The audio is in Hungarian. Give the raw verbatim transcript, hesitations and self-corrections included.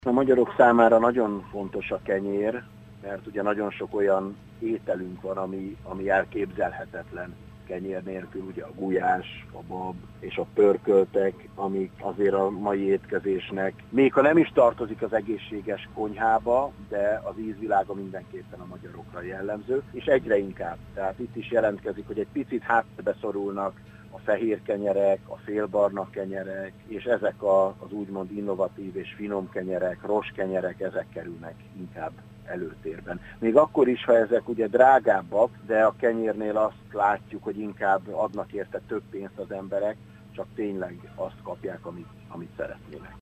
A magyarok számára nagyon fontos a kenyér, mert ugye nagyon sok olyan ételünk van, ami, ami elképzelhetetlen kenyér nélkül, ugye a gulyás, a bab és a pörköltek, amik azért a mai étkezésnek, még ha nem is tartozik az egészséges konyhába, de az ízvilága mindenképpen a magyarokra jellemző, és egyre inkább. Tehát itt is jelentkezik, hogy egy picit háttérbe szorulnak a fehér kenyerek, a félbarna kenyerek, és ezek a, az úgymond innovatív és finom kenyerek, rossz kenyerek, ezek kerülnek inkább előtérben. Még akkor is, ha ezek ugye drágábbak, de a kenyérnél azt látjuk, hogy inkább adnak érte több pénzt az emberek, csak tényleg azt kapják, amit, amit szeretnének.